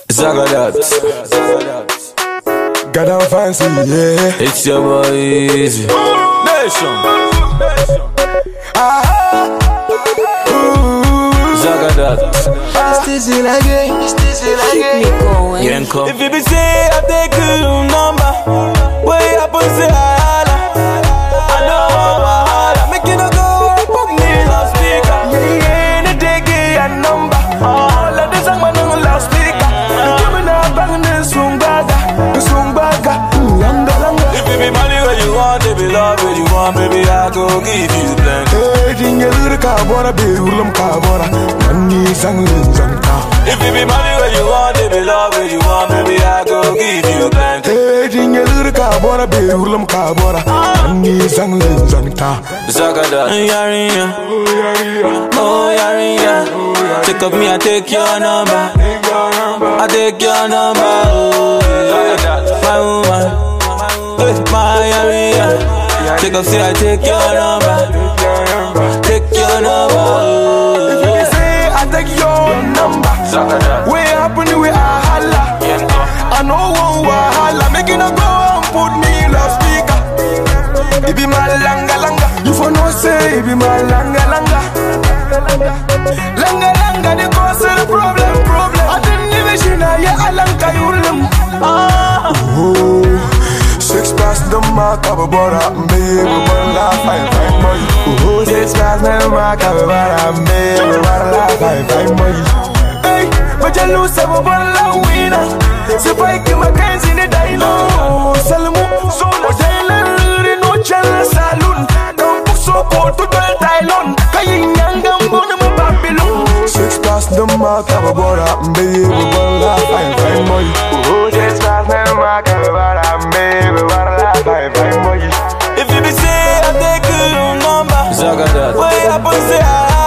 Zagadat. Got down fancy, yeah. It's your boy Easy. Nation. Zagadat. Still again. If you be say I take your number, way up and say I know I make you no go and put me on speaker. Yeah, the day get a number. All of this I'm on loudspeaker. You me now bang the sungbaga, langa. If you be money where you want, if you love where you want, baby I go give you plenty. Hey, jingle kabora, be ulam kabora. Money zangka. If you be money where you want, if you love where you want, baby I go give you plenty. Hey, jingle kabora, be ulam kabora. Money zangka. Zagadat. Yarinya, oh Yarinya. Take up me, I take your number. I take your number. Oh, my woman, my Yarinya. Take up, say I take your number. Take your number. If you say I take your number, we happen we are holla. I know one wahala, make it a go and put me loudspeaker. It be my langa. You for no say it be my langa. Langa, the cause of the problem. I didn't even see now, yeah, alanga you Oh, 6 past the mark of a border, baby, one laugh, fine boy. Oh, 6 past the mark of a border, baby, one laugh, fine boy. Hey, but you lose a ball winner. So if I keep my hands in the dino, Salamu, so the Thailand, no chance saloon. Don't put so cold to the Thailand. Kayangam, Babylon. 6 past the mark of a border, baby, one laugh, fine boy. Oh, 6 past the mark of a border, baby, one laugh, fine boy. If you be say I take your number, Zagadat. Way up and say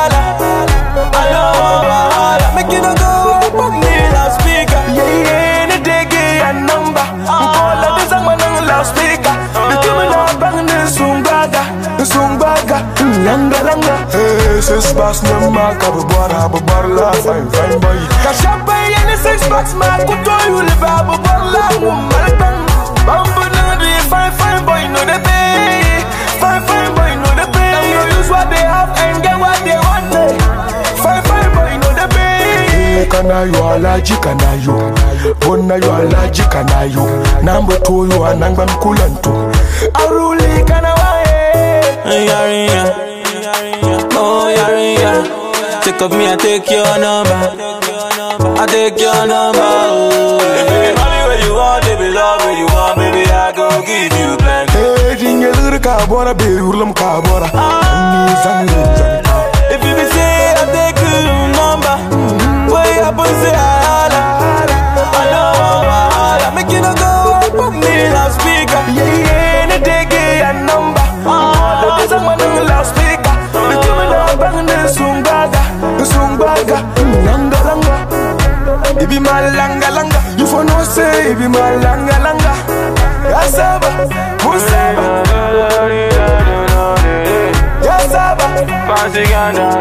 I know make you no go and put me loudspeaker. Yeah, the day get a number. All of this I'm on loudspeaker. The women are banging the sungbaga, langa. Hey, 6 past the mark of a border, fine boy. Kashapa and the 6 bucks, man, could tell you the Bible, Malatan. Bamboo, the fine boy, no the pay. Fine boy, no the pay. You use what they have and get what they want. Fine boy, no the pay. Kana you allergic, kana you. Bona you allergic, kana you. Number 2 you are nangban kulanto. Aruli kana wae. Yarinya, oh Yarinya. Take up me, I take your number. I take your number. Oh. If you be money where you want, if you love where you want, baby I go give you plenty. Hey, jingle kabora, be ulam kabora. Money zangka. If you be say I take your number, way up and say I know make you no go and put me loudspeaker. Yeah, the day get a number. All of this I'm on loudspeaker. The women are banging the sungbaga, langa. It be my langa. You for no say it be my langa. Yasaba, Musaba. Yasaba, Fancy Ghana.